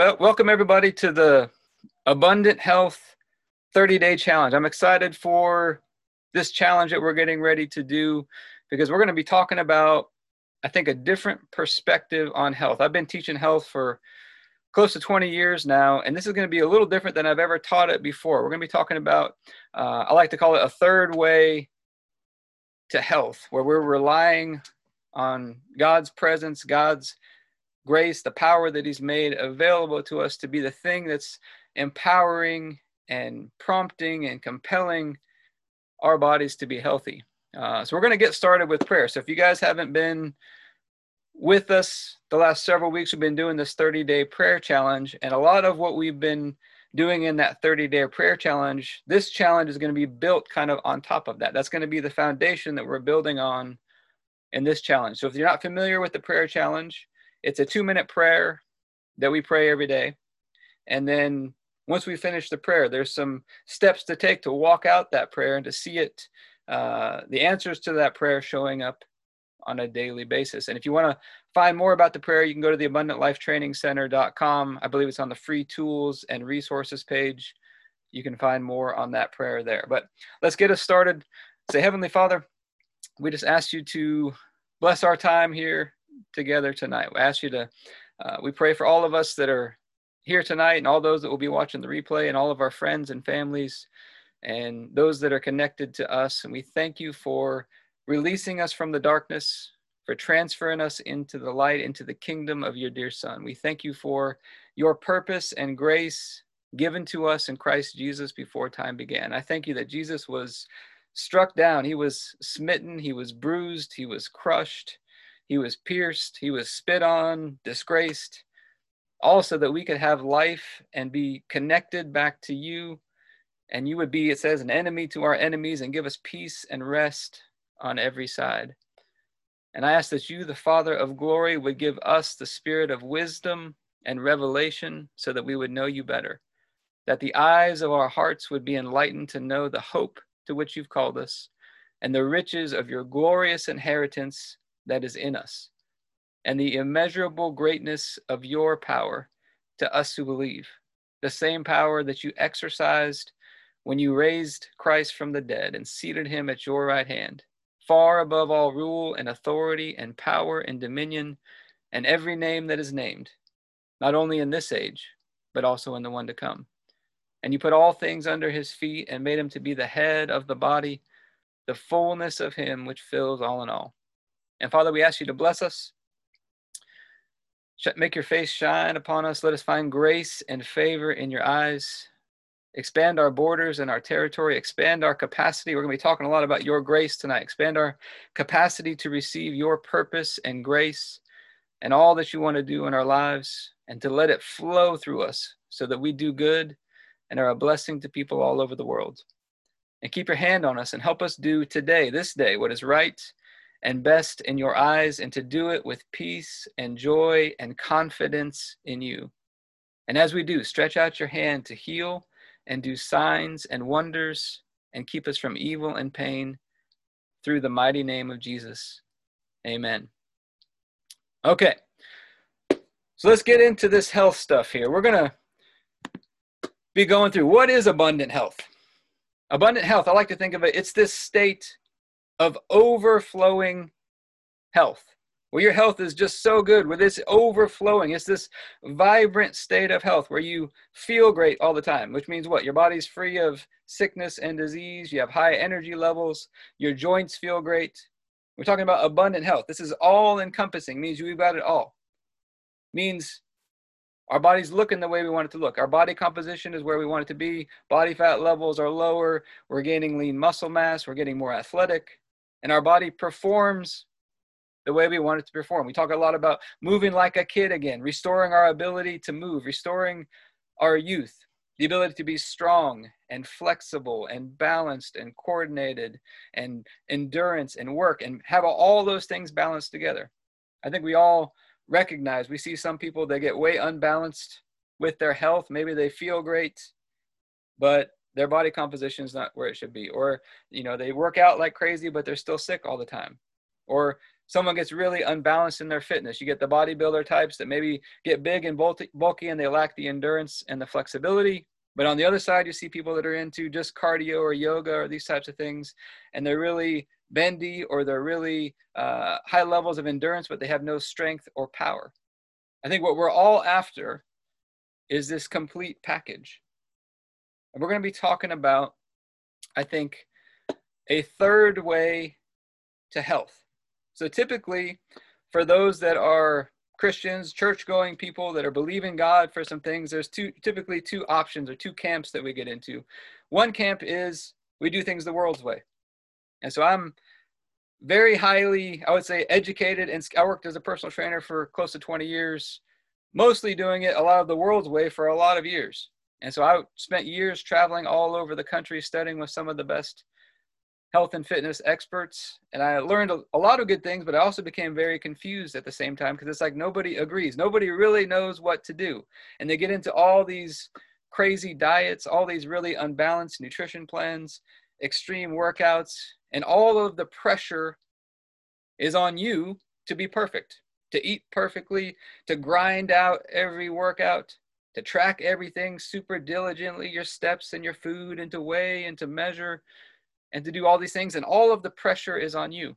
Well, welcome everybody to the Abundant Health 30-day challenge. I'm excited for this challenge that we're getting ready to do because we're going to be talking about, I think, a different perspective on health. I've been teaching health for close to 20 years now, and this is going to be a little different than I've ever taught it before. We're going to be talking about, I like to call it a third way to health, where we're relying on God's presence, God's grace, the power that he's made available to us to be the thing that's empowering and prompting and compelling our bodies to be healthy. So we're going to get started with prayer. So if you guys haven't been with us the last several weeks, we've been doing this 30-day prayer challenge, and a lot of what we've been doing in that 30-day prayer challenge, this challenge is going to be built kind of on top of that. That's going to be the foundation that we're building on in this challenge. So if you're not familiar with the prayer challenge, it's a 2-minute prayer that we pray every day. And then once we finish the prayer, there's some steps to take to walk out that prayer and to see it, the answers to that prayer showing up on a daily basis. And if you want to find more about the prayer, you can go to the abundantlifetrainingcenter.com. I believe it's on the free tools and resources page. You can find more on that prayer there. But let's get us started. Say, Heavenly Father, we just ask you to bless our time here together tonight. We ask you to, we pray for all of us that are here tonight and all those that will be watching the replay and all of our friends and families and those that are connected to us. And we thank you for releasing us from the darkness, for transferring us into the light, into the kingdom of your dear Son. We thank you for your purpose and grace given to us in Christ Jesus before time began. I thank you that Jesus was struck down. He was smitten. He was bruised. He was crushed. He was pierced. He was spit on, disgraced, also that we could have life and be connected back to you. And you would be, it says, an enemy to our enemies and give us peace and rest on every side. And I ask that you, the Father of glory, would give us the spirit of wisdom and revelation so that we would know you better, that the eyes of our hearts would be enlightened to know the hope to which you've called us and the riches of your glorious inheritance that is in us, and the immeasurable greatness of your power to us who believe, the same power that you exercised when you raised Christ from the dead and seated him at your right hand, far above all rule and authority and power and dominion and every name that is named, not only in this age, but also in the one to come. And you put all things under his feet and made him to be the head of the body, the fullness of him which fills all in all. And Father, we ask you to bless us. Make your face shine upon us. Let us find grace and favor in your eyes. Expand our borders and our territory. Expand our capacity. We're going to be talking a lot about your grace tonight. Expand our capacity to receive your purpose and grace and all that you want to do in our lives, and to let it flow through us so that we do good and are a blessing to people all over the world. And keep your hand on us and help us do today, this day, what is right and best in your eyes, and to do it with peace and joy and confidence in you. And as we do, stretch out your hand to heal and do signs and wonders and keep us from evil and pain through the mighty name of Jesus. Amen. Okay, so let's get into this health stuff here. We're going to be going through what is abundant health. Abundant health, I like to think of it, it's this state of overflowing health, where your health is just so good, where it's overflowing. It's this vibrant state of health where you feel great all the time, which means what? Your body's free of sickness and disease. You have high energy levels. Your joints feel great. We're talking about abundant health. This is all encompassing, means we've got it all. Means our body's looking the way we want it to look. Our body composition is where we want it to be. Body fat levels are lower. We're gaining lean muscle mass. We're getting more athletic. And our body performs the way we want it to perform. We talk a lot about moving like a kid again, restoring our ability to move, restoring our youth, the ability to be strong and flexible and balanced and coordinated and endurance and work, and have all those things balanced together. I think we all recognize, we see some people that get way unbalanced with their health. Maybe they feel great, but their body composition is not where it should be. Or, they work out like crazy, but they're still sick all the time. Or someone gets really unbalanced in their fitness. You get the bodybuilder types that maybe get big and bulky and they lack the endurance and the flexibility. But on the other side, you see people that are into just cardio or yoga or these types of things, and they're really bendy or they're really high levels of endurance, but they have no strength or power. I think what we're all after is this complete package. And we're going to be talking about, I think, a third way to health. So typically, for those that are Christians, church-going people that are believing God for some things, there's typically two options or two camps that we get into. One camp is we do things the world's way. And so I'm very highly, I would say, educated, and I worked as a personal trainer for close to 20 years, mostly doing it a lot of the world's way for a lot of years. And so I spent years traveling all over the country, studying with some of the best health and fitness experts. And I learned a lot of good things, but I also became very confused at the same time because it's like nobody agrees. Nobody really knows what to do. And they get into all these crazy diets, all these really unbalanced nutrition plans, extreme workouts, and all of the pressure is on you to be perfect, to eat perfectly, to grind out every workout, to track everything super diligently, your steps and your food, and to weigh and to measure and to do all these things. And all of the pressure is on you.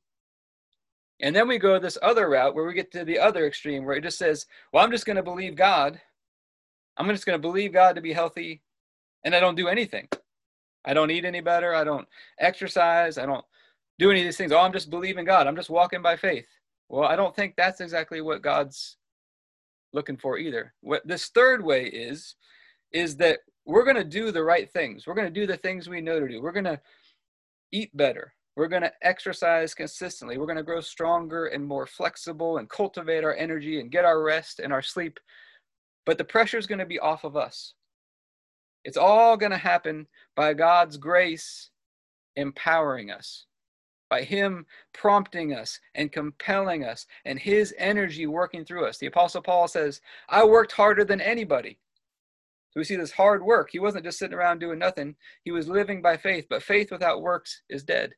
And then we go this other route where we get to the other extreme where it just says, well, I'm just going to believe God. I'm just going to believe God to be healthy. And I don't do anything. I don't eat any better. I don't exercise. I don't do any of these things. Oh, I'm just believing God. I'm just walking by faith. Well, I don't think that's exactly what God's looking for either. What this third way is that we're going to do the right things. We're going to do the things we know to do. We're going to eat better. We're going to exercise consistently. We're going to grow stronger and more flexible and cultivate our energy and get our rest and our sleep. But the pressure is going to be off of us. It's all going to happen by God's grace empowering us, by Him prompting us and compelling us, and His energy working through us. The Apostle Paul says, I worked harder than anybody. So we see this hard work. He wasn't just sitting around doing nothing. He was living by faith, but faith without works is dead.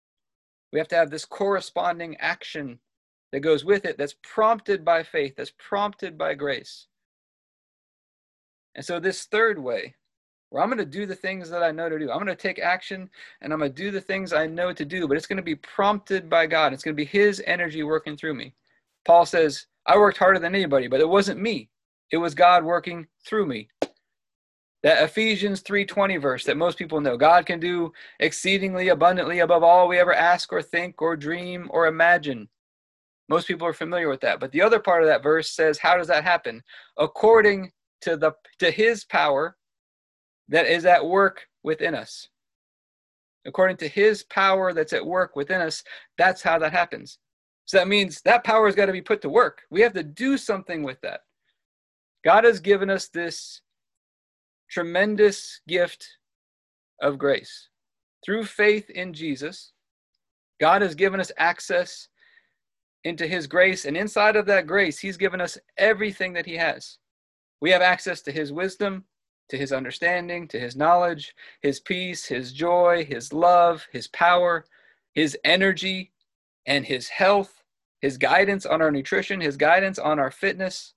We have to have this corresponding action that goes with it that's prompted by faith, that's prompted by grace. And so this third way, where I'm going to do the things that I know to do. I'm going to take action and I'm going to do the things I know to do, but it's going to be prompted by God. It's going to be His energy working through me. Paul says, I worked harder than anybody, but it wasn't me. It was God working through me. That Ephesians 3:20 verse that most people know. God can do exceedingly abundantly above all we ever ask or think or dream or imagine. Most people are familiar with that. But the other part of that verse says, how does that happen? According to His power that is at work within us. According to His power that's at work within us, that's how that happens. So that means that power has got to be put to work. We have to do something with that. God has given us this tremendous gift of grace. Through faith in Jesus, God has given us access into His grace, and inside of that grace, He's given us everything that He has. We have access to His wisdom, to His understanding, to His knowledge, His peace, His joy, His love, His power, His energy, and His health, His guidance on our nutrition, His guidance on our fitness.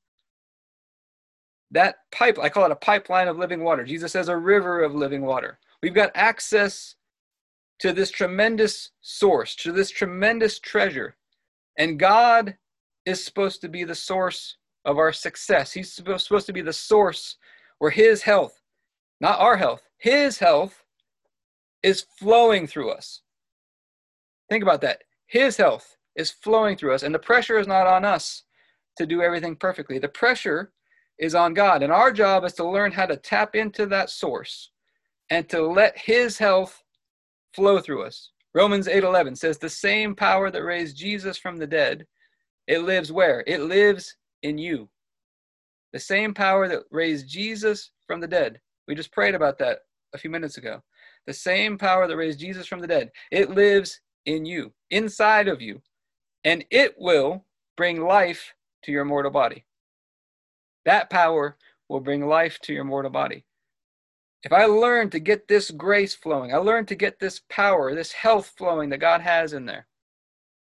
That pipe, I call it a pipeline of living water. Jesus says a river of living water. We've got access to this tremendous source, to this tremendous treasure. And God is supposed to be the source of our success. He's supposed to be the source where His health, not our health, His health is flowing through us. Think about that. His health is flowing through us, and the pressure is not on us to do everything perfectly. The pressure is on God, and our job is to learn how to tap into that source and to let His health flow through us. Romans 8:11 says the same power that raised Jesus from the dead, it lives where? It lives in you. The same power that raised Jesus from the dead. We just prayed about that a few minutes ago. The same power that raised Jesus from the dead. It lives in you, inside of you, and it will bring life to your mortal body. That power will bring life to your mortal body. If I learn to get this grace flowing, I learn to get this power, this health flowing that God has in there,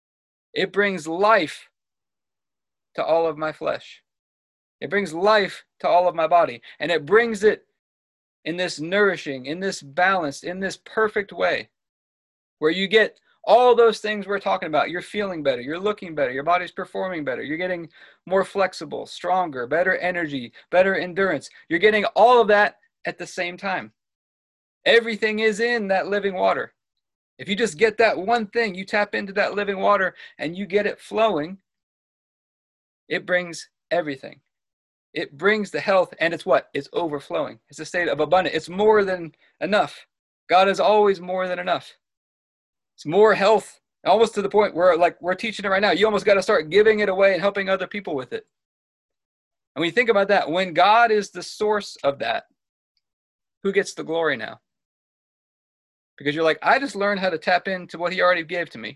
It brings life to all of my flesh. It brings life to all of my body. And it brings it in this nourishing, in this balanced, in this perfect way, where you get all those things we're talking about. You're feeling better, you're looking better, your body's performing better, you're getting more flexible, stronger, better energy, better endurance. You're getting all of that at the same time. Everything is in that living water. If you just get that one thing, you tap into that living water and you get it flowing, it brings everything. It brings the health, and it's what? It's overflowing. It's a state of abundance. It's more than enough. God is always more than enough. It's more health, almost to the point where like we're teaching it right now. You almost got to start giving it away and helping other people with it. And when you think about that, when God is the source of that, who gets the glory now? Because you're like, I just learned how to tap into what he already gave to me.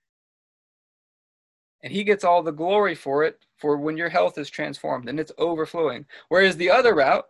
And he gets all the glory for it, for when your health is transformed and it's overflowing. Whereas the other route,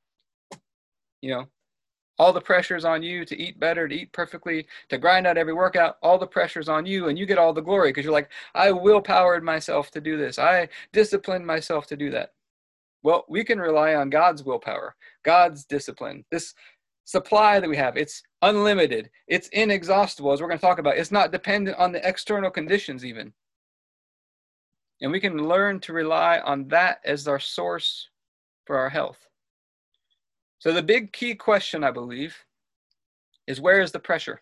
all the pressure's on you to eat better, to eat perfectly, to grind out every workout, all the pressure's on you, and you get all the glory because you're like, I willpowered myself to do this. I disciplined myself to do that. Well, we can rely on God's willpower, God's discipline. This supply that we have, it's unlimited, it's inexhaustible, as we're going to talk about. It's not dependent on the external conditions even. And we can learn to rely on that as our source for our health. So the big key question, I believe, is where is the pressure?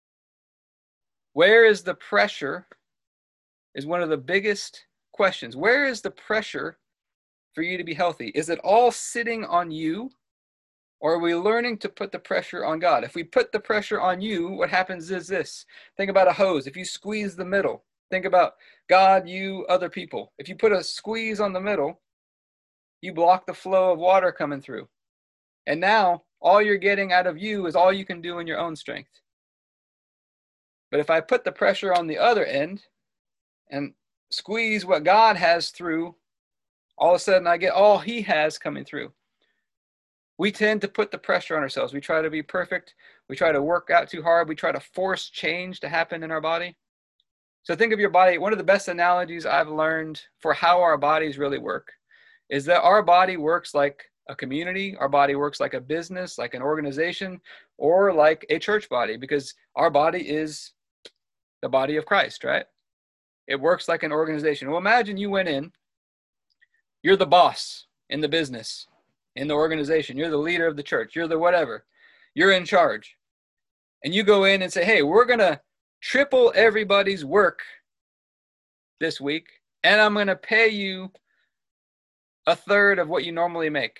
Where is the pressure is one of the biggest questions. Where is the pressure for you to be healthy? Is it all sitting on you? Or are we learning to put the pressure on God? If we put the pressure on you, what happens is this. Think about a hose. If you squeeze the middle, think about God, you, other people. If you put a squeeze on the middle, you block the flow of water coming through. And now all you're getting out of you is all you can do in your own strength. But if I put the pressure on the other end and squeeze what God has through, all of a sudden I get all he has coming through. We tend to put the pressure on ourselves. We try to be perfect. We try to work out too hard. We try to force change to happen in our body. So think of your body. One of the best analogies I've learned for how our bodies really work is that our body works like a community. Our body works like a business, like an organization, or like a church body, because our body is the body of Christ, right? It works like an organization. Well, imagine you went in, you're the boss in the business, in the organization. You're the leader of the church. You're the whatever. You're in charge. And you go in and say, hey, we're going to triple everybody's work this week, and I'm going to pay you a third of what you normally make.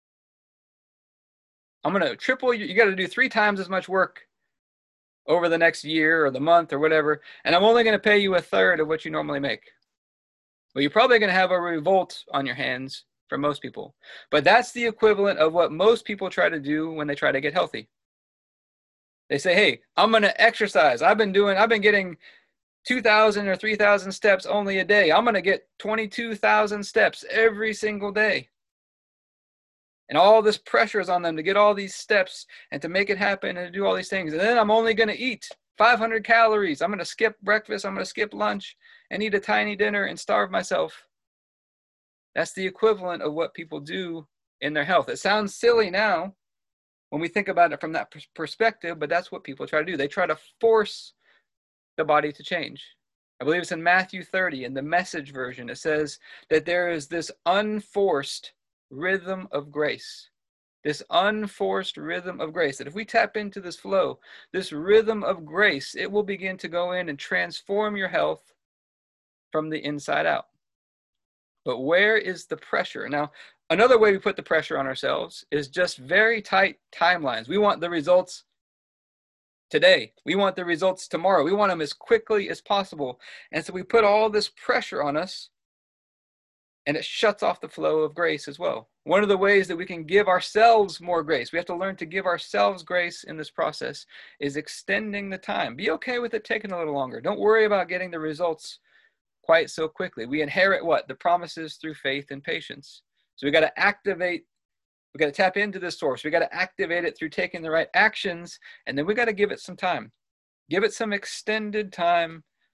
I'm going to triple you. You got to do 3 times as much work over the next year or the month or whatever, and I'm only going to pay you a third of what you normally make. Well, you're probably going to have a revolt on your hands for most people. But that's the equivalent of what most people try to do when they try to get healthy. They say, hey, I'm going to exercise. I've been getting 2,000 or 3,000 steps only a day. I'm going to get 22,000 steps every single day. And all this pressure is on them to get all these steps and to make it happen and to do all these things. And then I'm only going to eat 500 calories. I'm going to skip breakfast. I'm going to skip lunch and eat a tiny dinner and starve myself. That's the equivalent of what people do in their health. It sounds silly now when we think about it from that perspective, but that's what people try to do. They try to force the body to change. I believe it's in Matthew 30 in the Message version. It says that there is this unforced rhythm of grace. This unforced rhythm of grace. That if we tap into this flow, this rhythm of grace, it will begin to go in and transform your health from the inside out. But where is the pressure? Now, another way we put the pressure on ourselves is just very tight timelines. We want the results today. We want the results tomorrow. We want them as quickly as possible. And so we put all this pressure on us, and it shuts off the flow of grace as well. One of the ways that we can give ourselves more grace, we have to learn to give ourselves grace in this process, is extending the time. Be okay with it taking a little longer. Don't worry about getting the results quite so quickly. We inherit what? The promises through faith and patience. So we got to activate, we got to tap into this source. We got to activate it through taking the right actions, and then we got to give it some time. Give it some extended time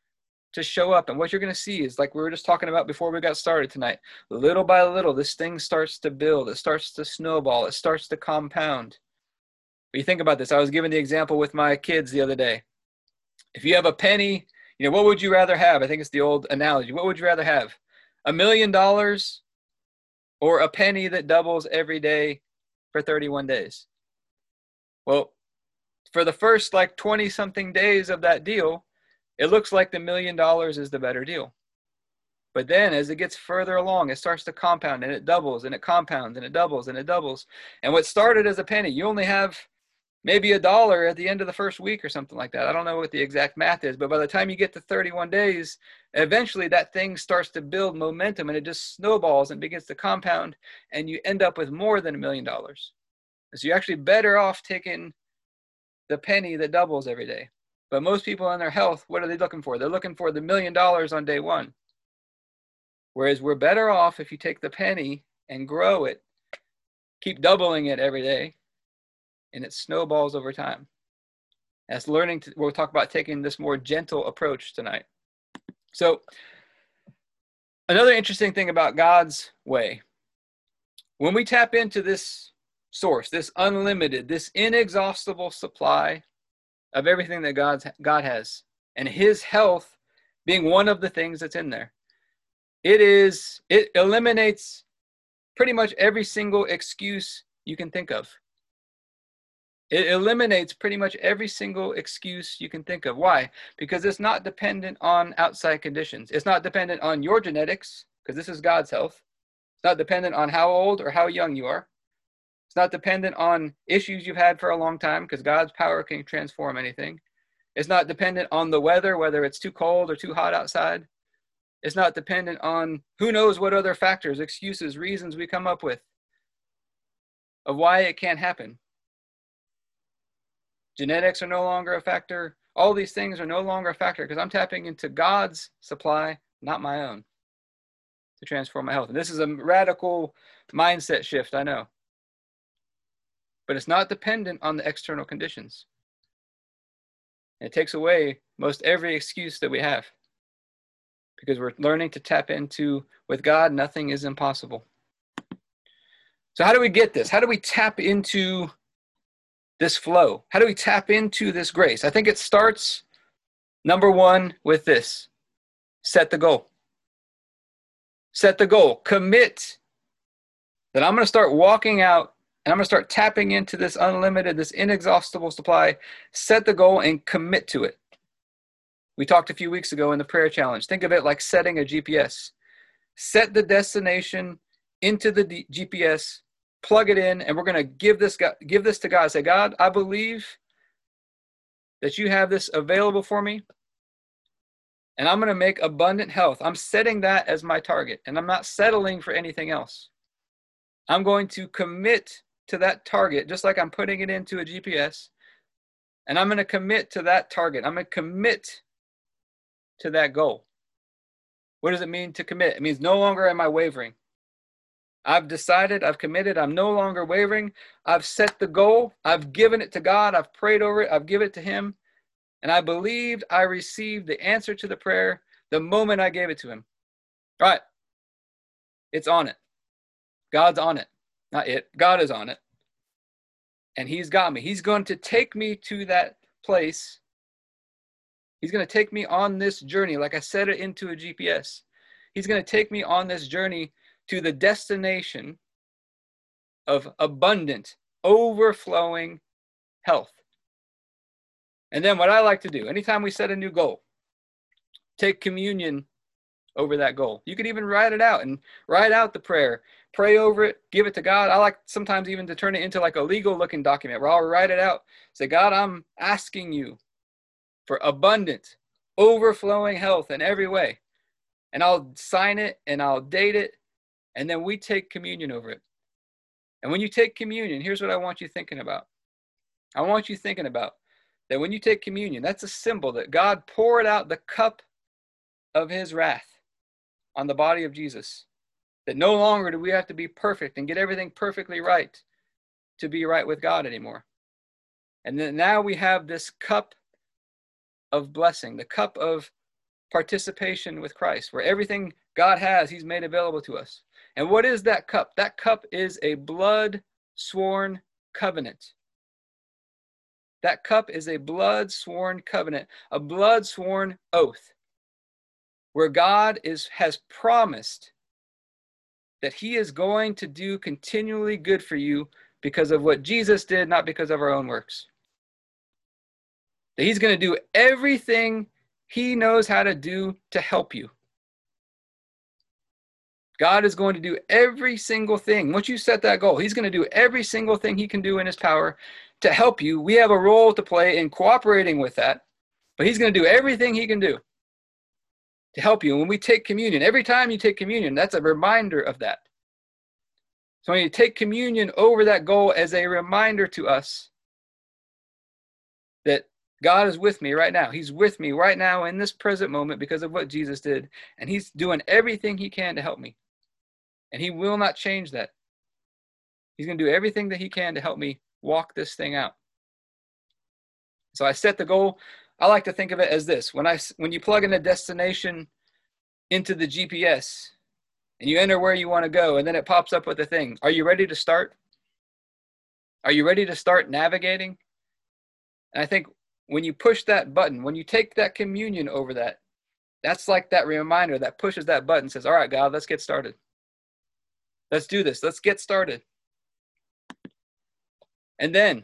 to show up. And what you're going to see is, like we were just talking about before we got started tonight, little by little, this thing starts to build. It starts to snowball. It starts to compound. But you think about this. I was giving the example with my kids the other day. If you have a penny, what would you rather have? I think it's the old analogy. What would you rather have? $1 million or a penny that doubles every day for 31 days? Well, for the first 20 something days of that deal, it looks like the $1 million is the better deal. But then as it gets further along, it starts to compound, and it doubles, and it compounds, and it doubles, and it doubles. And what started as a penny, you only have maybe $1 at the end of the first week or something like that. I don't know what the exact math is, but by the time you get to 31 days, eventually that thing starts to build momentum, and it just snowballs and begins to compound, and you end up with more than $1 million. So you're actually better off taking the penny that doubles every day. But most people in their health, what are they looking for? They're looking for the $1 million on day one. Whereas we're better off if you take the penny and grow it, keep doubling it every day, and it snowballs over time. That's we'll talk about taking this more gentle approach tonight. So another interesting thing about God's way, when we tap into this source, this unlimited, this inexhaustible supply of everything that God has, and his health being one of the things that's in there, it eliminates pretty much every single excuse you can think of. It eliminates pretty much every single excuse you can think of. Why? Because it's not dependent on outside conditions. It's not dependent on your genetics, because this is God's health. It's not dependent on how old or how young you are. It's not dependent on issues you've had for a long time, because God's power can transform anything. It's not dependent on the weather, whether it's too cold or too hot outside. It's not dependent on who knows what other factors, excuses, reasons we come up with of why it can't happen. Genetics are no longer a factor. All these things are no longer a factor because I'm tapping into God's supply, not my own, to transform my health. And this is a radical mindset shift, I know. But it's not dependent on the external conditions. And it takes away most every excuse that we have, because we're learning to tap into, with God, nothing is impossible. So how do we get this? How do we tap into this flow? How do we tap into this grace? I think it starts, number one, with this. Set the goal. Set the goal. Commit that I'm going to start walking out and I'm going to start tapping into this unlimited, this inexhaustible supply. Set the goal and commit to it. We talked a few weeks ago in the prayer challenge. Think of it like setting a GPS. Set the destination into the GPS, plug it in, and we're going to give this to God. Say, God, I believe that you have this available for me, and I'm going to make abundant health. I'm setting that as my target, and I'm not settling for anything else. I'm going to commit to that target, just like I'm putting it into a GPS, and I'm going to commit to that target. I'm going to commit to that goal. What does it mean to commit? It means no longer am I wavering. I've decided, I've committed, I'm no longer wavering. I've set the goal. I've given it to God. I've prayed over it. I've given it to him. And I believed I received the answer to the prayer the moment I gave it to him. All right. It's on it. God's on it. Not it. God is on it. And he's got me. He's going to take me to that place. He's going to take me on this journey, like I set it into a GPS. He's going to take me on this journey to the destination of abundant, overflowing health. And then what I like to do, anytime we set a new goal, take communion over that goal. You could even write it out and write out the prayer, pray over it, give it to God. I like sometimes even to turn it into like a legal looking document where I'll write it out. Say, God, I'm asking you for abundant, overflowing health in every way. And I'll sign it and I'll date it. And then we take communion over it. And when you take communion, here's what I want you thinking about. I want you thinking about that when you take communion, that's a symbol that God poured out the cup of his wrath on the body of Jesus. That no longer do we have to be perfect and get everything perfectly right to be right with God anymore. And then now we have this cup of blessing, the cup of participation with Christ, where everything God has, he's made available to us. And what is that cup? That cup is a blood-sworn covenant. That cup is a blood-sworn covenant, a blood-sworn oath, where God has promised that he is going to do continually good for you because of what Jesus did, not because of our own works. That he's going to do everything he knows how to do to help you. God is going to do every single thing. Once you set that goal, he's going to do every single thing he can do in his power to help you. We have a role to play in cooperating with that, but he's going to do everything he can do to help you. And when we take communion, every time you take communion, that's a reminder of that. So when you take communion over that goal as a reminder to us that God is with me right now. He's with me right now in this present moment because of what Jesus did. And he's doing everything he can to help me. And he will not change that. He's going to do everything that he can to help me walk this thing out. So I set the goal. I like to think of it as this. When you plug in a destination into the GPS and you enter where you want to go, and then it pops up with a thing. Are you ready to start? Are you ready to start navigating? And I think when you push that button, when you take that communion over that, that's like that reminder that pushes that button, says, all right, God, let's get started. Let's do this. Let's get started. And then,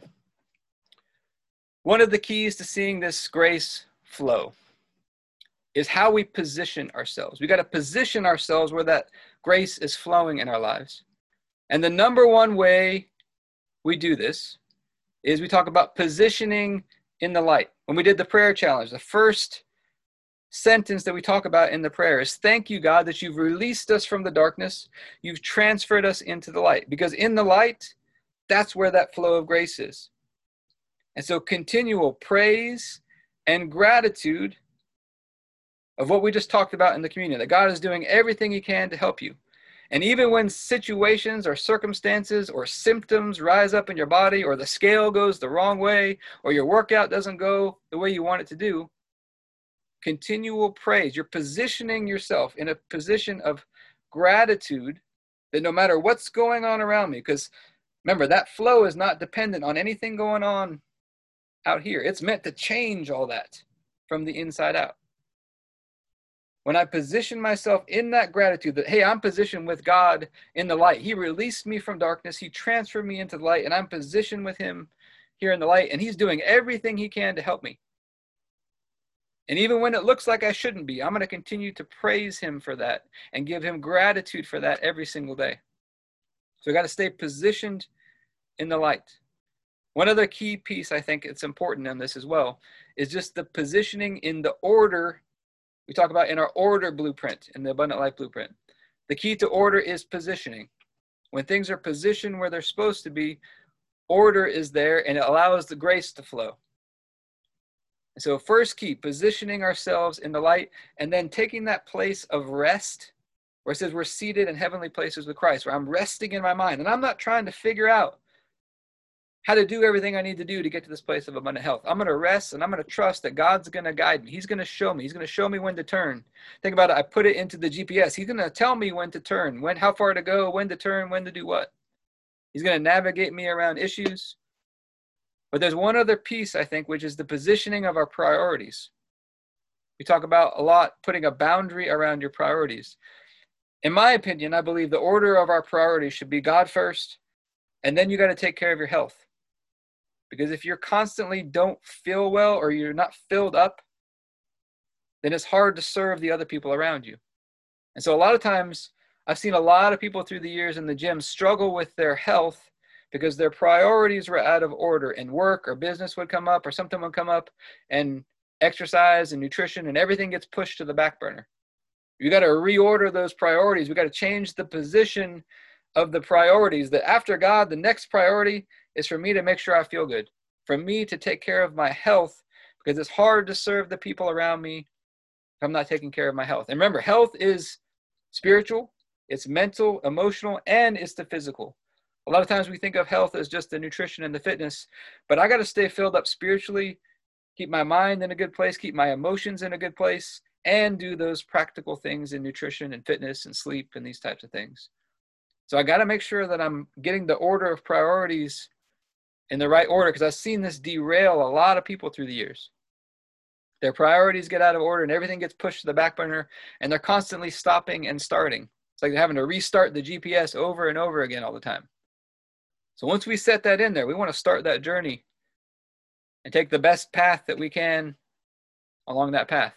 one of the keys to seeing this grace flow is how we position ourselves. We got to position ourselves where that grace is flowing in our lives. And the number one way we do this is we talk about positioning in the light. When we did the prayer challenge, the first sentence that we talk about in the prayer is, thank you, God, that you've released us from the darkness. You've transferred us into the light. Because in the light, that's where that flow of grace is. And so continual praise and gratitude of what we just talked about in the communion, that God is doing everything he can to help you. And even when situations or circumstances or symptoms rise up in your body, or the scale goes the wrong way, or your workout doesn't go the way you want it to do, continual praise. You're positioning yourself in a position of gratitude that no matter what's going on around me, because remember, that flow is not dependent on anything going on out here. It's meant to change all that from the inside out. When I position myself in that gratitude that, hey, I'm positioned with God in the light. He released me from darkness. He transferred me into the light, and I'm positioned with him here in the light, and he's doing everything he can to help me. And even when it looks like I shouldn't be, I'm going to continue to praise him for that and give him gratitude for that every single day. So we got to stay positioned in the light. One other key piece, I think it's important in this as well, is just the positioning in the order we talk about in our order blueprint, in the Abundant Life Blueprint. The key to order is positioning. When things are positioned where they're supposed to be, order is there, and it allows the grace to flow. And so first key, positioning ourselves in the light, and then taking that place of rest, where it says we're seated in heavenly places with Christ, where I'm resting in my mind, and I'm not trying to figure out how to do everything I need to do to get to this place of abundant health. I'm going to rest, and I'm going to trust that God's going to guide me. He's going to show me. He's going to show me when to turn. Think about it. I put it into the GPS. He's going to tell me when to turn, how far to go, when to turn, when to do what. He's going to navigate me around issues. But there's one other piece, I think, which is the positioning of our priorities. We talk about a lot putting a boundary around your priorities. In my opinion, I believe the order of our priorities should be God first, and then you got to take care of your health. Because if you're constantly don't feel well, or you're not filled up, then it's hard to serve the other people around you. And so a lot of times I've seen a lot of people through the years in the gym struggle with their health because their priorities were out of order, and work or business would come up, or something would come up, and exercise and nutrition and everything gets pushed to the back burner. You got to reorder those priorities. We got to change the position of the priorities, that after God, the next priority is for me to make sure I feel good, for me to take care of my health, because it's hard to serve the people around me if I'm not taking care of my health. And remember, health is spiritual, it's mental, emotional, and it's the physical. A lot of times we think of health as just the nutrition and the fitness, but I got to stay filled up spiritually, keep my mind in a good place, keep my emotions in a good place, and do those practical things in nutrition and fitness and sleep and these types of things. So I got to make sure that I'm getting the order of priorities in the right order, because I've seen this derail a lot of people through the years. Their priorities get out of order and everything gets pushed to the back burner, and they're constantly stopping and starting. It's like they're having to restart the GPS over and over again all the time. So once we set that in there, we want to start that journey and take the best path that we can along that path.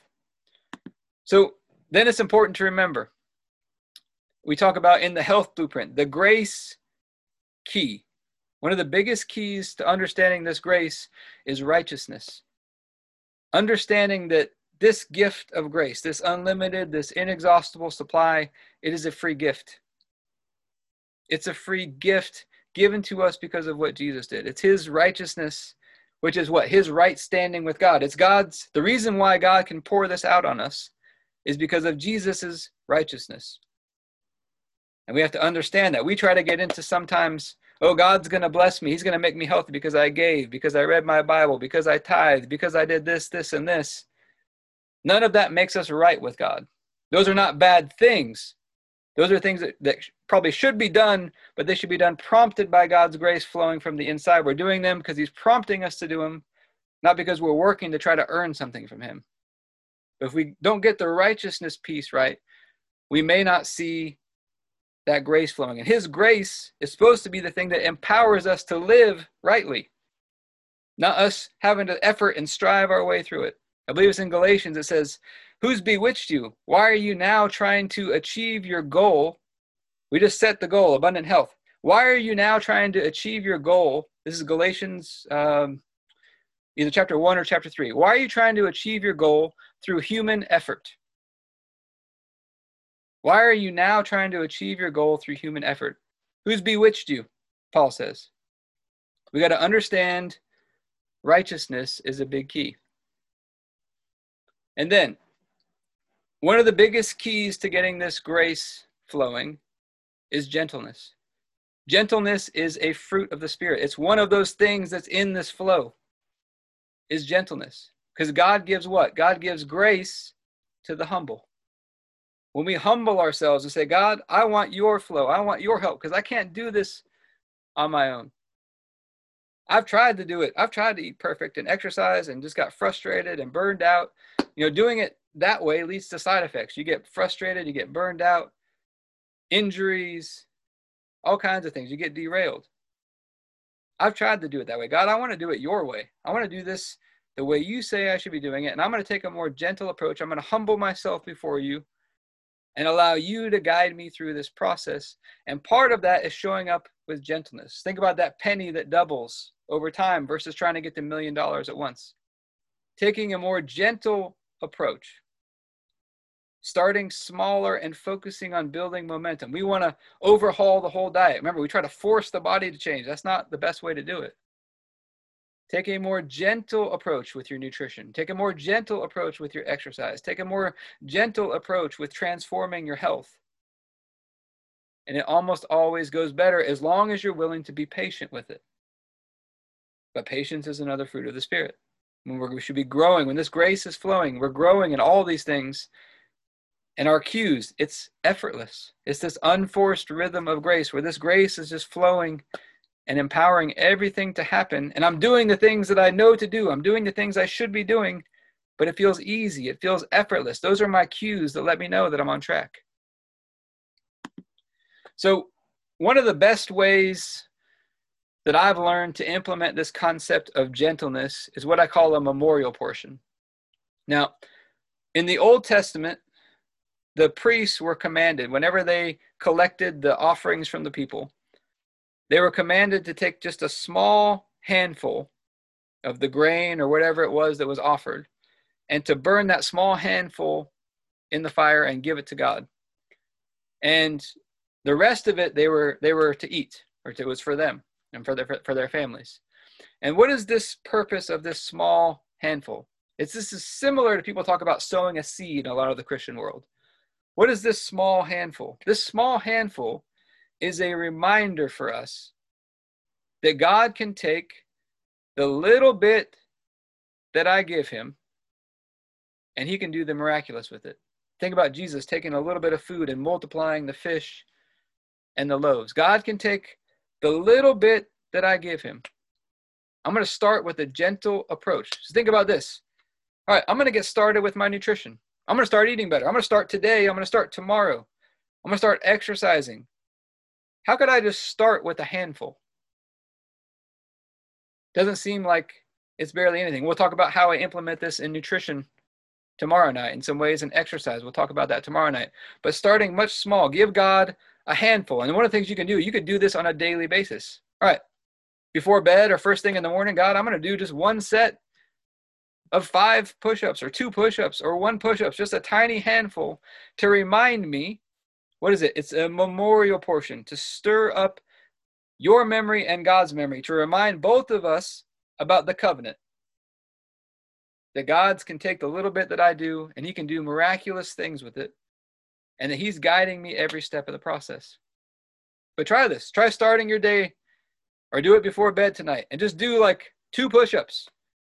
So then it's important to remember, we talk about in the health blueprint, the grace key. One of the biggest keys to understanding this grace is righteousness. Understanding that this gift of grace, this unlimited, this inexhaustible supply, it is a free gift. It's a free gift given to us because of what Jesus did. It's his righteousness, which is what? His right standing with God. It's God's, the reason why God can pour this out on us is because of Jesus's righteousness. And we have to understand that. We try to get into sometimes, oh, God's going to bless me. He's going to make me healthy because I gave, because I read my Bible, because I tithed, because I did this, this, and this. None of that makes us right with God. Those are not bad things. Those are things that probably should be done, but they should be done prompted by God's grace flowing from the inside. We're doing them because he's prompting us to do them, not because we're working to try to earn something from him. But if we don't get the righteousness piece right, we may not see that grace flowing. And his grace is supposed to be the thing that empowers us to live rightly, not us having to effort and strive our way through it. I believe it's in Galatians. It says, who's bewitched you? Why are you now trying to achieve your goal? We just set the goal, abundant health. Why are you now trying to achieve your goal? This is Galatians, either chapter 1 or chapter 3. Why are you trying to achieve your goal through human effort? Why are you now trying to achieve your goal through human effort? Who's bewitched you? Paul says. We got to understand righteousness is a big key. And then, one of the biggest keys to getting this grace flowing is gentleness. Gentleness is a fruit of the Spirit. It's one of those things that's in this flow, is gentleness. Because God gives what? God gives grace to the humble. When we humble ourselves and say, God, I want your flow. I want your help because I can't do this on my own. I've tried to do it. I've tried to eat perfect and exercise and just got frustrated and burned out. You know, doing it that way leads to side effects. You get frustrated, you get burned out, injuries, all kinds of things. You get derailed. I've tried to do it that way. God, I want to do it your way. I want to do this the way you say I should be doing it. And I'm going to take a more gentle approach. I'm going to humble myself before you and allow you to guide me through this process. And part of that is showing up with gentleness. Think about that penny that doubles over time versus trying to get to $1 million at once. Taking a more gentle approach. Starting smaller and focusing on building momentum. We want to overhaul the whole diet. Remember, we try to force the body to change. That's not the best way to do it. Take a more gentle approach with your nutrition. Take a more gentle approach with your exercise. Take a more gentle approach with transforming your health. And it almost always goes better as long as you're willing to be patient with it. But patience is another fruit of the Spirit. When we should be growing, when this grace is flowing, we're growing in all these things. And our cues, it's effortless. It's this unforced rhythm of grace where this grace is just flowing and empowering everything to happen. And I'm doing the things that I know to do. I'm doing the things I should be doing, but it feels easy. It feels effortless. Those are my cues that let me know that I'm on track. So one of the best ways that I've learned to implement this concept of gentleness is what I call a memorial portion. Now, in the Old Testament, the priests were commanded, whenever they collected the offerings from the people, they were commanded to take just a small handful of the grain or whatever it was that was offered, and to burn that small handful in the fire and give it to God. And the rest of it, they were to eat, or it was for them and for their families. And what is this purpose of this small handful? This is similar to people talk about sowing a seed in a lot of the Christian world. What is this small handful? This small handful is a reminder for us that God can take the little bit that I give him and he can do the miraculous with it. Think about Jesus taking a little bit of food and multiplying the fish and the loaves. God can take the little bit that I give him. I'm going to start with a gentle approach. So think about this. All right, I'm going to get started with my nutrition. I'm going to start eating better. I'm going to start today. I'm going to start tomorrow. I'm going to start exercising. How could I just start with a handful? Doesn't seem like it's barely anything. We'll talk about how I implement this in nutrition tomorrow night, in some ways in exercise. We'll talk about that tomorrow night. But starting much small, give God a handful. And one of the things you could do this on a daily basis. All right, before bed or first thing in the morning, God, I'm going to do just one set of 5 push-ups or 2 push-ups or 1 push-ups, just a tiny handful to remind me. What is it? It's a memorial portion to stir up your memory and God's memory, to remind both of us about the covenant. That God can take the little bit that I do and he can do miraculous things with it, and that he's guiding me every step of the process. But try this. Try starting your day, or do it before bed tonight, and just do like 2 push-ups.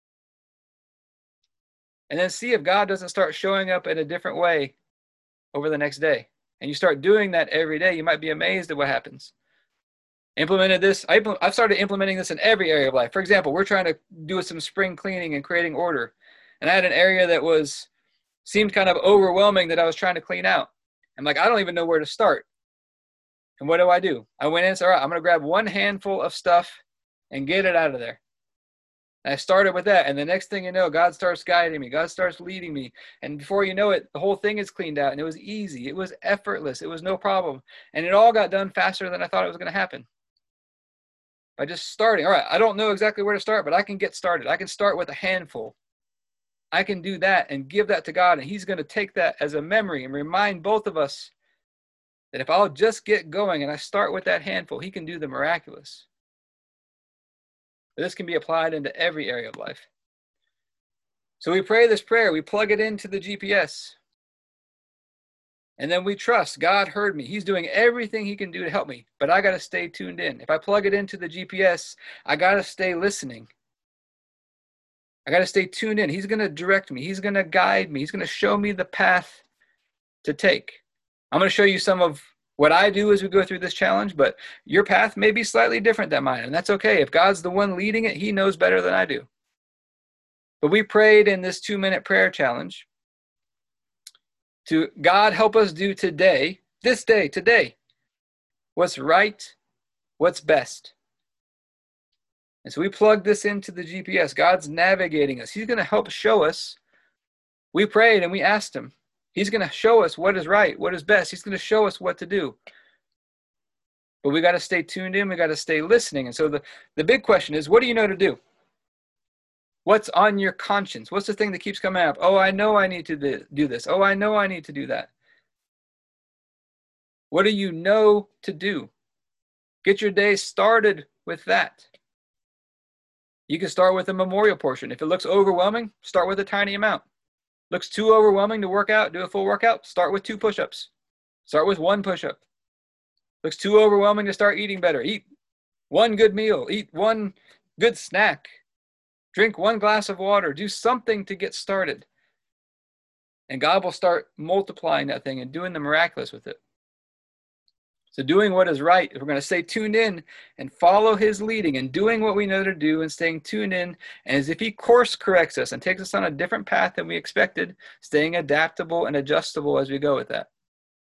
And then see if God doesn't start showing up in a different way over the next day. And you start doing that every day, you might be amazed at what happens. Implemented this. I've started implementing this in every area of life. For example, we're trying to do some spring cleaning and creating order. And I had an area that seemed kind of overwhelming that I was trying to clean out. I'm like, I don't even know where to start. And what do? I went in and said, all right, I'm going to grab one handful of stuff and get it out of there. And I started with that. And the next thing you know, God starts guiding me. God starts leading me. And before you know it, the whole thing is cleaned out. And it was easy. It was effortless. It was no problem. And it all got done faster than I thought it was going to happen. By just starting. All right, I don't know exactly where to start, but I can get started. I can start with a handful. I can do that and give that to God. And he's going to take that as a memory and remind both of us that if I'll just get going and I start with that handful, he can do the miraculous. But this can be applied into every area of life. So we pray this prayer. We plug it into the GPS. And then we trust God heard me. He's doing everything he can do to help me. But I got to stay tuned in. If I plug it into the GPS, I got to stay listening. I got to stay tuned in. He's going to direct me. He's going to guide me. He's going to show me the path to take. I'm going to show you some of what I do as we go through this challenge, but your path may be slightly different than mine, and that's okay. If God's the one leading it, he knows better than I do. But we prayed in this 2-minute prayer challenge to God help us do today, this day, today, what's right, what's best. And so we plug this into the GPS. God's navigating us. He's going to help show us. We prayed and we asked him. He's going to show us what is right, what is best. He's going to show us what to do. But we got to stay tuned in. We got to stay listening. And so the big question is, what do you know to do? What's on your conscience? What's the thing that keeps coming up? Oh, I know I need to do this. Oh, I know I need to do that. What do you know to do? Get your day started with that. You can start with a memorial portion. If it looks overwhelming, start with a tiny amount. Looks too overwhelming to work out, do a full workout, start with 2 push-ups. Start with 1 push-up. Looks too overwhelming to start eating better. Eat 1 good meal. Eat 1 good snack. Drink 1 glass of water. Do something to get started. And God will start multiplying that thing and doing the miraculous with it. So doing what is right, we're going to stay tuned in and follow his leading and doing what we know to do and staying tuned in. And as if he course corrects us and takes us on a different path than we expected, staying adaptable and adjustable as we go with that.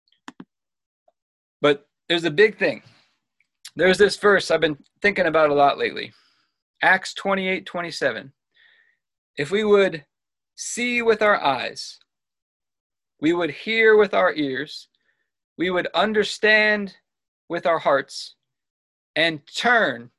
But there's a big thing. There's this verse I've been thinking about a lot lately. Acts 28:27. If we would see with our eyes, we would hear with our ears, we would understand with our hearts and turn,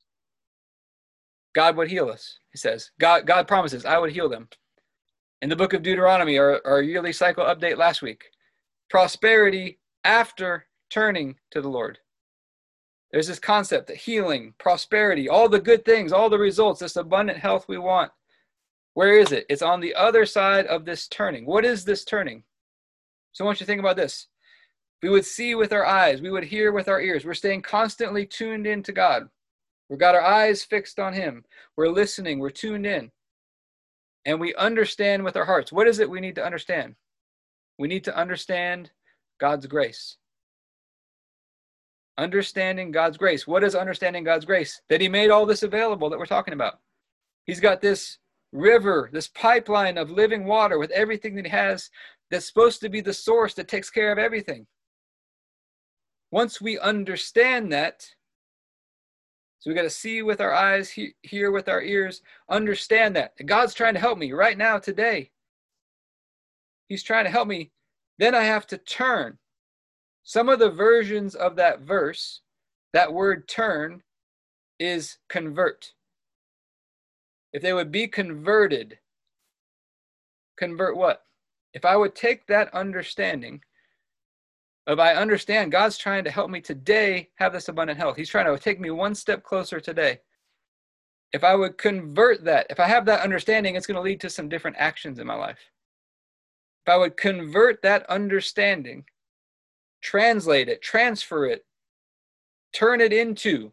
God would heal us, he says. God promises, I would heal them. In the book of Deuteronomy, our yearly cycle update last week, prosperity after turning to the Lord. There's this concept that healing, prosperity, all the good things, all the results, this abundant health we want. Where is it? It's on the other side of this turning. What is this turning? So I want you to think about this. We would see with our eyes. We would hear with our ears. We're staying constantly tuned in to God. We've got our eyes fixed on him. We're listening. We're tuned in. and we understand with our hearts. What is it we need to understand? We need to understand God's grace. Understanding God's grace. What is understanding God's grace? That he made all this available that we're talking about. He's got this river, this pipeline of living water with everything that he has that's supposed to be the source that takes care of everything. Once we understand that, so we got to see with our eyes, hear with our ears, understand that God's trying to help me right now, today. He's trying to help me. Then I have to turn. Some of the versions of that verse, that word turn is convert. If they would be converted, convert what? If I would take that understanding, if I understand God's trying to help me today have this abundant health. He's trying to take me one step closer today. If I would convert that, if I have that understanding, it's going to lead to some different actions in my life. If I would convert that understanding, translate it, transfer it, turn it into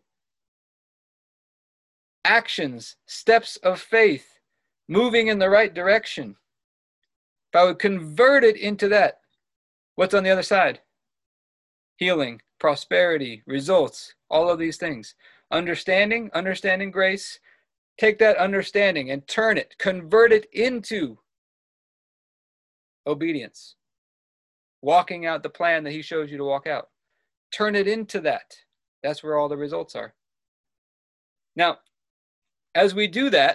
actions, steps of faith, moving in the right direction. If I would convert it into that, what's on the other side? Healing, prosperity, results, all of these things. Understanding grace. Take that understanding and turn it, convert it into obedience. Walking out the plan that he shows you to walk out. Turn it into that. That's where all the results are. Now, as we do that,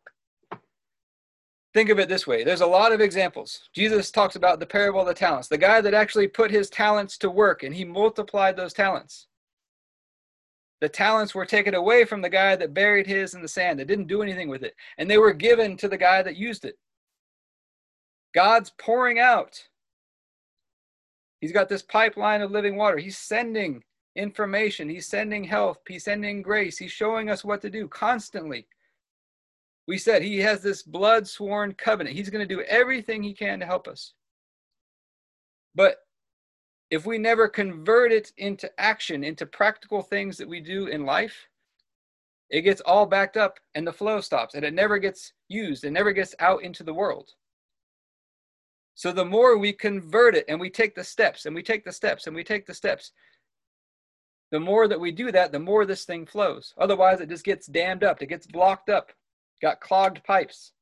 think of it this way. There's a lot of examples. Jesus talks about the parable of the talents. The guy that actually put his talents to work and he multiplied those talents. The talents were taken away from the guy that buried his in the sand, that didn't do anything with it. And they were given to the guy that used it. God's pouring out. He's got this pipeline of living water. He's sending information. He's sending health. He's sending grace. He's showing us what to do constantly. We said he has this blood-sworn covenant. He's going to do everything he can to help us. But if we never convert it into action, into practical things that we do in life, it gets all backed up and the flow stops and it never gets used. It never gets out into the world. So the more we convert it and we take the steps and we take the steps and we take the steps, the more that we do that, the more this thing flows. Otherwise, it just gets dammed up. It gets blocked up. Got clogged pipes.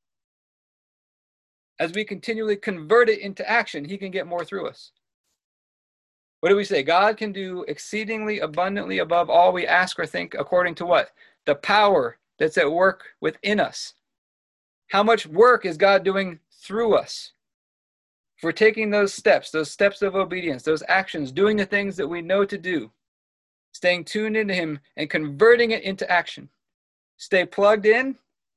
As we continually convert it into action, he can get more through us. What do we say? God can do exceedingly abundantly above all we ask or think, according to what? The power that's at work within us. How much work is God doing through us? If we're taking those steps of obedience, those actions, doing the things that we know to do, staying tuned into him and converting it into action. Stay plugged in.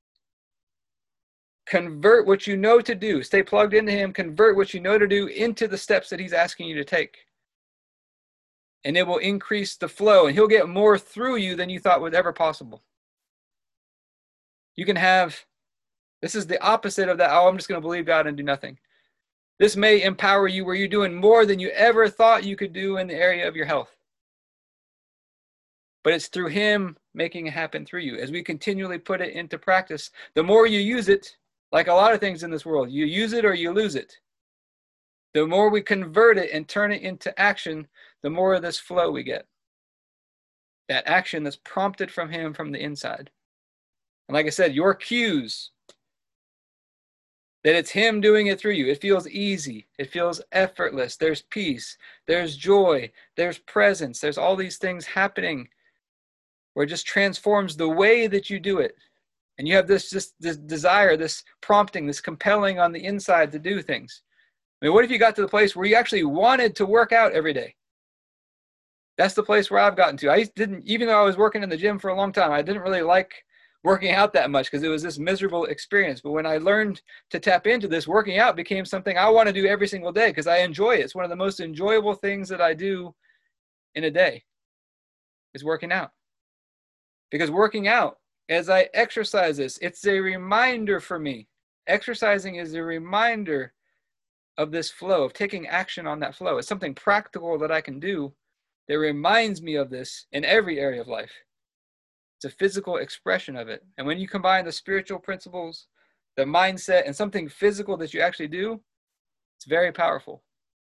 Convert what you know to do. Stay plugged into him. Convert what you know to do into the steps that he's asking you to take. And it will increase the flow, and he'll get more through you than you thought was ever possible. You can have, this is the opposite of that, oh, I'm just going to believe God and do nothing. This may empower you where you're doing more than you ever thought you could do in the area of your health. But it's through him making it happen through you. As we continually put it into practice, the more you use it, like a lot of things in this world, you use it or you lose it. The more we convert it and turn it into action, the more of this flow we get. That action that's prompted from him from the inside. And like I said, your cues, that it's him doing it through you. It feels easy. It feels effortless. There's peace. There's joy. There's presence. There's all these things happening where it just transforms the way that you do it. And you have this desire, this prompting, this compelling on the inside to do things. I mean, what if you got to the place where you actually wanted to work out every day? That's the place where I've gotten to. Even though I was working in the gym for a long time, I didn't really like working out that much because it was this miserable experience. But when I learned to tap into this, working out became something I want to do every single day because I enjoy it. It's one of the most enjoyable things that I do in a day is working out. Because working out, as I exercise this, it's a reminder for me. Exercising is a reminder of this flow, of taking action on that flow. It's something practical that I can do that reminds me of this in every area of life. It's a physical expression of it. And when you combine the spiritual principles, the mindset, and something physical that you actually do, it's very powerful.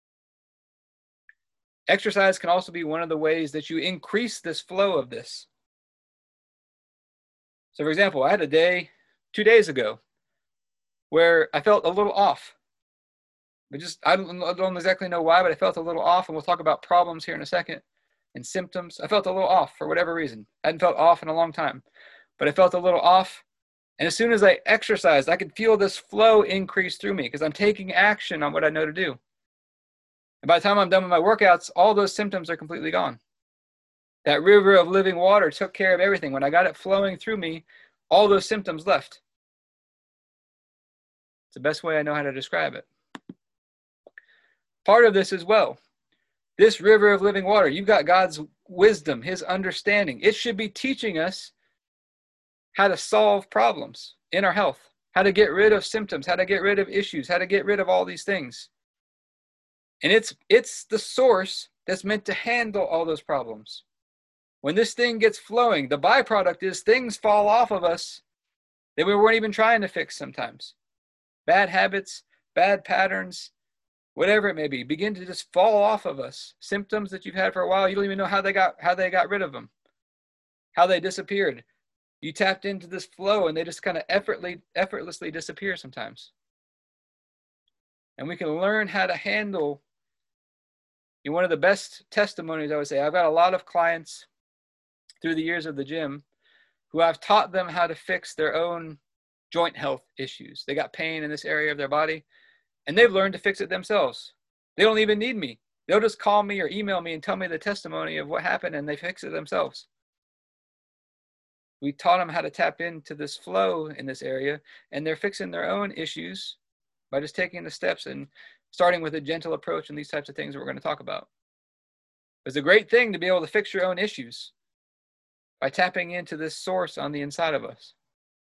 Exercise can also be one of the ways that you increase this flow of this. So for example, I had a day 2 days ago where I felt a little off. I don't exactly know why, but I felt a little off, and we'll talk about problems here in a second and symptoms. I felt a little off for whatever reason. I hadn't felt off in a long time, but I felt a little off. And as soon as I exercised, I could feel this flow increase through me because I'm taking action on what I know to do. And by the time I'm done with my workouts, all those symptoms are completely gone. That river of living water took care of everything. When I got it flowing through me, all those symptoms left. It's the best way I know how to describe it. Part of this as well, this river of living water, you've got God's wisdom, his understanding. It should be teaching us how to solve problems in our health, how to get rid of symptoms, how to get rid of issues, how to get rid of all these things. And it's the source that's meant to handle all those problems. When this thing gets flowing, the byproduct is things fall off of us that we weren't even trying to fix sometimes. Bad habits, bad patterns, whatever it may be, begin to just fall off of us. Symptoms that you've had for a while, you don't even know how they got rid of them, how they disappeared. You tapped into this flow and they just kind of effortlessly disappear sometimes. And we can learn how to handle. One of the best testimonies, I would say, I've got a lot of clients through the years of the gym who I've taught them how to fix their own joint health issues. They got pain in this area of their body, and they've learned to fix it themselves. They don't even need me. They'll just call me or email me and tell me the testimony of what happened, and they fix it themselves. We taught them how to tap into this flow in this area, and they're fixing their own issues by just taking the steps and starting with a gentle approach and these types of things that we're going to talk about. It's a great thing to be able to fix your own issues by tapping into this source on the inside of us.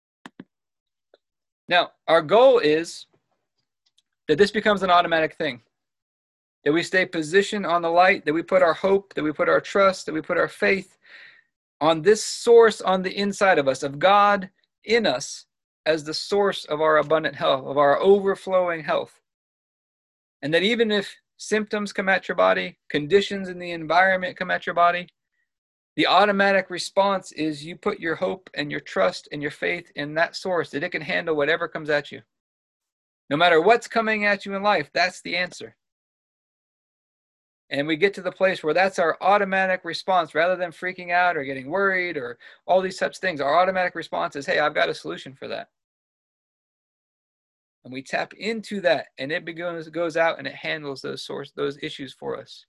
Now, our goal is that this becomes an automatic thing, that we stay positioned on the light, that we put our hope, that we put our trust, that we put our faith on this source on the inside of us, of God in us as the source of our abundant health, of our overflowing health. And that even if symptoms come at your body, conditions in the environment come at your body, the automatic response is you put your hope and your trust and your faith in that source, that it can handle whatever comes at you. No matter what's coming at you in life, that's the answer. And we get to the place where that's our automatic response, rather than freaking out or getting worried or all these such things. Our automatic response is, hey, I've got a solution for that. And we tap into that, and it goes out and it handles those issues for us.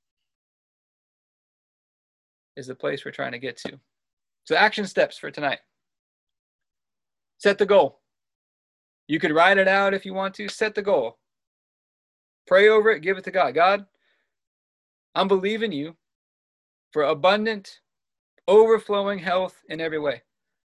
Is the place we're trying to get to. So action steps for tonight. Set the goal. You could write it out if you want to. Set the goal. Pray over it. Give it to God. God, I'm believing you for abundant, overflowing health in every way.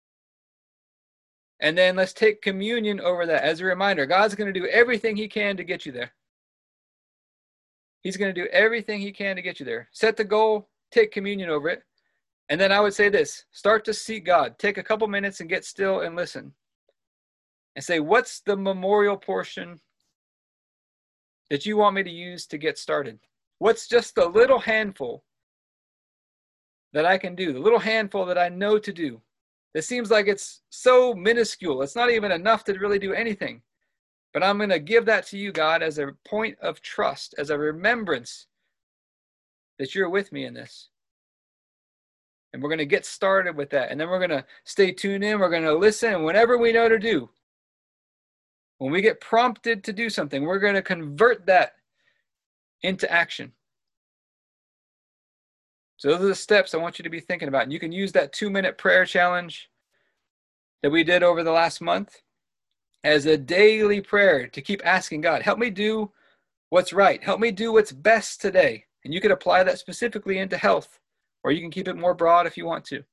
And then let's take communion over that as a reminder. God's going to do everything he can to get you there. He's going to do everything he can to get you there. Set the goal, take communion over it. And then I would say this, start to seek God. Take a couple minutes and get still and listen. And say, what's the memorial portion that you want me to use to get started? What's just the little handful that I can do, the little handful that I know to do? It seems like it's so minuscule. It's not even enough to really do anything. But I'm going to give that to you, God, as a point of trust, as a remembrance that you're with me in this. And we're going to get started with that. And then we're going to stay tuned in. We're going to listen. And whenever we know to do, when we get prompted to do something, we're going to convert that into action. So those are the steps I want you to be thinking about. And you can use that 2-minute prayer challenge that we did over the last month as a daily prayer to keep asking God, help me do what's right. Help me do what's best today. And you could apply that specifically into health, or you can keep it more broad if you want to.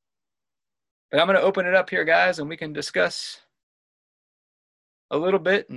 But I'm going to open it up here, guys, and we can discuss a little bit.